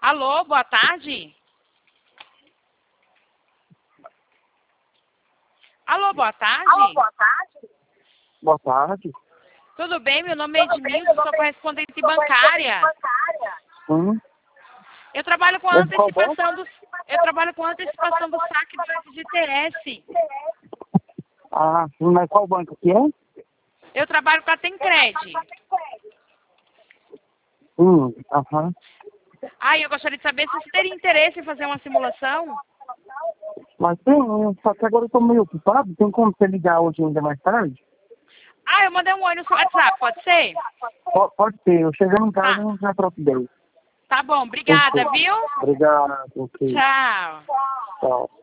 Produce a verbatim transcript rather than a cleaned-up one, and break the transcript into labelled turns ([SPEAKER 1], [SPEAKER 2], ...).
[SPEAKER 1] Alô, boa tarde. Alô, boa tarde.
[SPEAKER 2] Alô, boa tarde. Boa tarde.
[SPEAKER 1] Tudo bem? Meu nome é Edmilson, sou correspondente bancária.
[SPEAKER 2] Hum.
[SPEAKER 1] Eu trabalho com a
[SPEAKER 2] Mas qual
[SPEAKER 1] antecipação do eu trabalho com a antecipação do saque do F G T S.
[SPEAKER 2] Ah, sim, mas qual banco que é?
[SPEAKER 1] Eu trabalho com a Tencred.
[SPEAKER 2] Hum, aham.
[SPEAKER 1] Ah, eu gostaria de saber se você teria interesse em fazer uma simulação.
[SPEAKER 2] Mas tem, só que agora eu tô meio ocupado, tem como você ligar hoje ainda mais tarde?
[SPEAKER 1] Ah, eu mandei um oi no seu WhatsApp, pode ser?
[SPEAKER 2] Pode, pode ser, eu chegando em casa
[SPEAKER 1] Tá.
[SPEAKER 2] a gente já troca ideia.
[SPEAKER 1] Tá bom, obrigada,
[SPEAKER 2] Ok.
[SPEAKER 1] viu?
[SPEAKER 2] Obrigado, ok.
[SPEAKER 1] Tchau.
[SPEAKER 2] Tchau.